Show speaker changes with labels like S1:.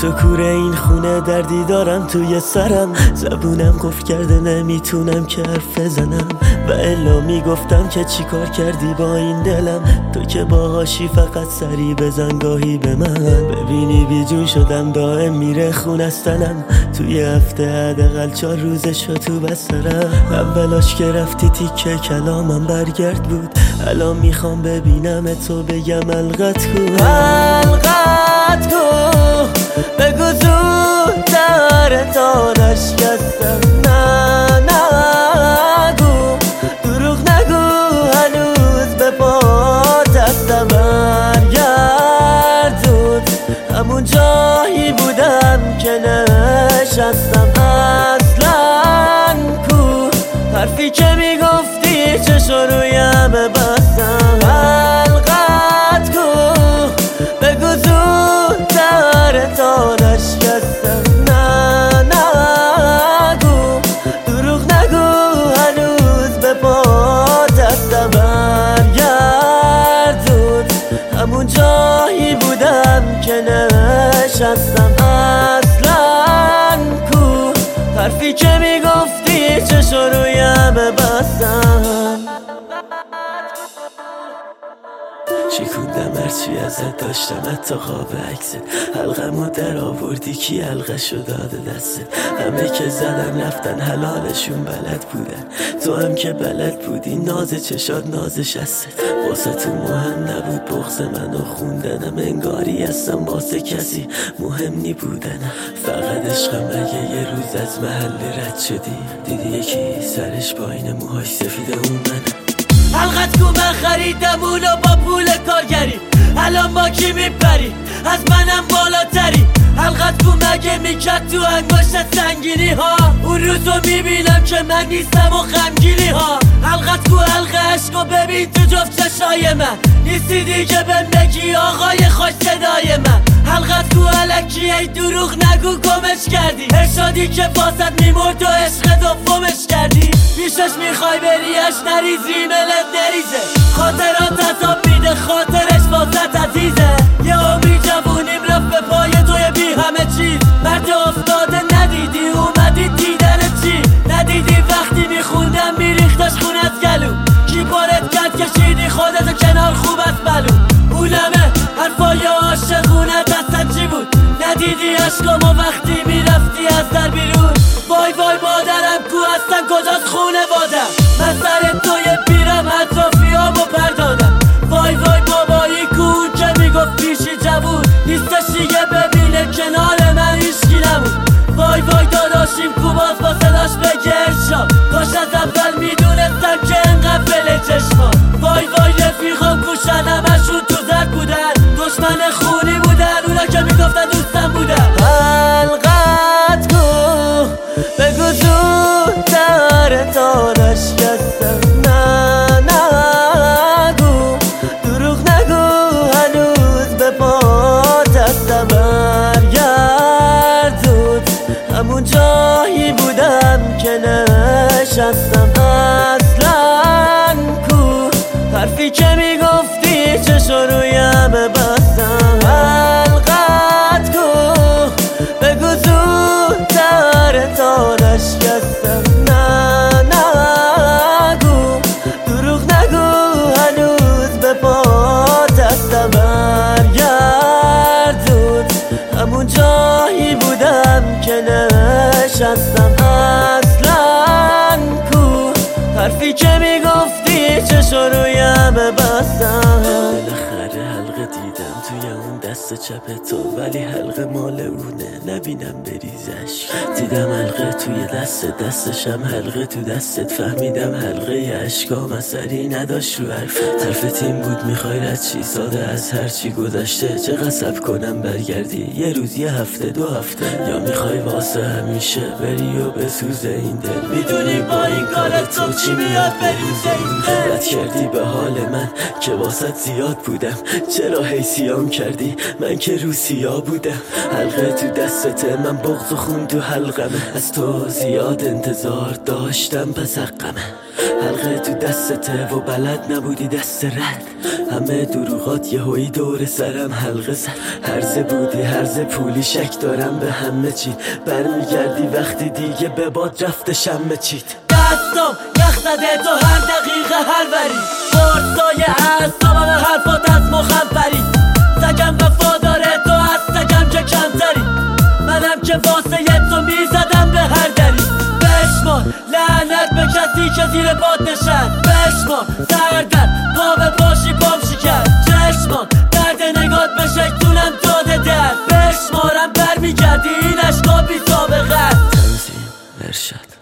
S1: تو کوره این خونه دردی دارم توی سرم، زبونم قفل کرده نمیتونم که حرف بزنم. و الا میگفتم که چی کار کردی با این دلم، تو که باهاشی فقط سری بزن گاهی به من. ببینی بیجون شدم دائم میره خونستنم، توی هفته حداقل 4 روز شد تو بسترم. اولاش که رفتی تیکه کلامم برگرد بود، الان میخوام ببینم تو بگم القت کو، القت کو. بگو زودتر تا نشکستم، نه نگو دروغ نگو، هنوز به پات هستم. برگردود همون جایی بودم که نشستم. اصلا کو حرفی که میگفتی چشو رویم بستم، القت کو. بگو زودتر تا نشکستم، نه نگو دروغ نگو، هنوز به پات هستم. برگردود همون جایی بودم که نشستم. اصلا کو حرفی که میگفتی چشو رویم بستم. شکوندم هرچی ازت داشتم حتی خواب عکست، حلقمو در آوردی کی حلقشو داده دستت. همه که زدن رفتن حلالشون بلد بودن، تو هم که بلد بودی ناز چشات نازش هستت. واسه تو مهم نبود بغض منو خوندنم، انگاری هستم واسه کسی مهم نی بودنم. فقط عشقم اگه یه روز از محل رد شدی، دیدی یکی سرش با این موهاش سفیده اون منم.
S2: حلقت کو من خریدم اونو با پول کارگری، الان با کی میپری از منم بالاتری. حلقت کو مگه میکرد تو انگشت سنگینی ها، اون روزو میبینم که من نیستم و غمگینی ها. حلقت کو حلقه عشقو ببین تو جفت چشای من، نیستی دیگه بهم بگی آقای خوش صدای من. حلقت کو الکی ای دروغ نگو گمش کردی، ارشادی که واسط میمرد و عشق دومش کردی. پیشش میخوای بریش نریزی ملت نریزه، خاطرات عذاب میده خاطرش واسط عزیزه. یه امی جوونیم رفت به پای توی بی همه چیز، مرد افتاده ندیدی اومدی دیدن چی؟ ندیدی وقتی میخوندم میریختش خون از گلو، کی بارت کرد کشیدی خودتو کنار خوب از بلو. اونمه حرفای عاشقونه دستت چی بود؟ ندیدی عشقامو وقتی میرفتی از در بیرون. وای وای مادرم کو هستن کجاست خونه بادم، من سر توی پیرم اطرافیامو پردادم. وای وای بابایی کو که میگفت پیشی جوون نیستش دیگه ببینه کنار من هیچکی نمون. وای وای داداشیم کو باز با صداش بگه ارشاد، کاش از اول میدونستم که انقدر فله چشما. وای وای رفیقام کوشن همشون تو زد بودن، دشمن خونی بودن اونا که میگفتن دوستم بودن.
S1: حلقت کو بگو زودتر تا نشکستم، نه نگو دروغ نگو، هنوز به پات هستم. برگردود همون جایی بودم که نشستم. اصلا کو حرفی که میگفتی چشو رویم بستم، القت کو. بگو زودتر تا نشکستم، نه نگو دروغ نگو، هنوز به پات هستم. برگردود همون جایی بودم که نشستم. اصلا کو حرفی که میگفتی چشو رویم بستم. بالاخره حلقه دیدم توی اون دست چپ تو، ولی حلقه مال اونه نبینم بریزش. دیدم حلقه توی دستشم حلقه تو دستت، فهمیدم حلقه عشقام اثری نداشت رو حرفت این بود میخوای رد چی ساده از هرچی گذشته. چه قصب کنم برگردی یه روز یه هفته 2 هفته، یا میخوای واسه همیشه بری و بسوزه این دل. میدونی با این کارت تو چی میاد بروزه این دل. رد کردی به حال من که واسط زیاد بودم، چرا هی سیام کردی من که رو سیاه بودم. حلقه تو دستته من بغض و خون تو حلقمه، از تو زیاد انتظار داشتم پس حقمه. حلقه تو دستته و بلد نبودی دست رد، همه دروغات یه هوی دور سرم حلقه زد. هرزه بودی هرزه پولی، شک دارم به همه چی، برمیگردی وقتی دیگه به باد رفته شمه چید.
S2: دستم یخ زده تو هر دقیقه هر وری، فرسای اعصابم حرفات از مخم پری. سگم وفاداره تو از سگم که کمتری، منم که واسه تو میزدم به هر دری. بشمار لعنت به کسی که زیر باد نشست، بشمار سردر پا به باشی پام شکست. چشمان درد نگات بشکتونم داده در، بشمارم برمیگردی این عشقا بی سابقه.
S1: تنظیم ارشاد